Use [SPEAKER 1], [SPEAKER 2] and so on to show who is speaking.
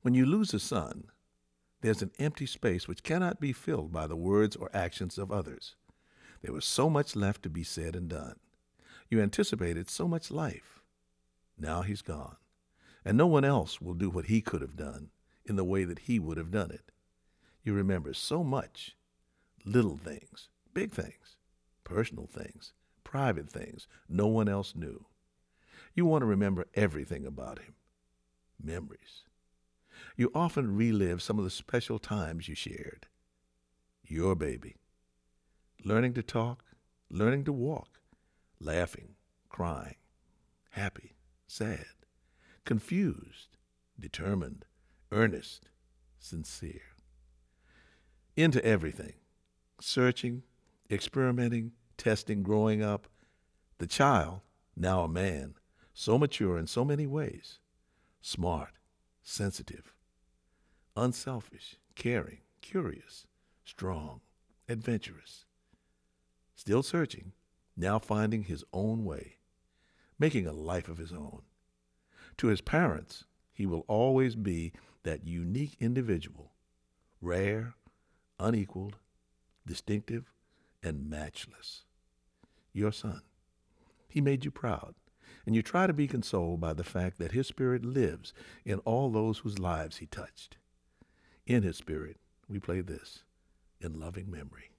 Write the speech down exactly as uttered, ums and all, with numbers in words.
[SPEAKER 1] When you lose a son, there's an empty space which cannot be filled by the words or actions of others. There was so much left to be said and done. You anticipated so much life. Now he's gone, and no one else will do what he could have done in the way that he would have done it. You remember so much, little things, big things, personal things, private things no one else knew. You want to remember everything about him. Memories. You often relive some of the special times you shared. Your baby. Learning to talk, learning to walk, laughing, crying, happy, sad, confused, determined, earnest, sincere. Into everything. Searching, experimenting, testing, growing up. The child, now a man, so mature in so many ways. Smart, sensitive, unselfish, caring, curious, strong, adventurous. Still searching, now finding his own way, making a life of his own. To his parents, he will always be that unique individual, rare, unequaled, distinctive, and matchless. Your son. He made you proud, and you try to be consoled by the fact that his spirit lives in all those whose lives he touched. In his spirit, we play this in loving memory.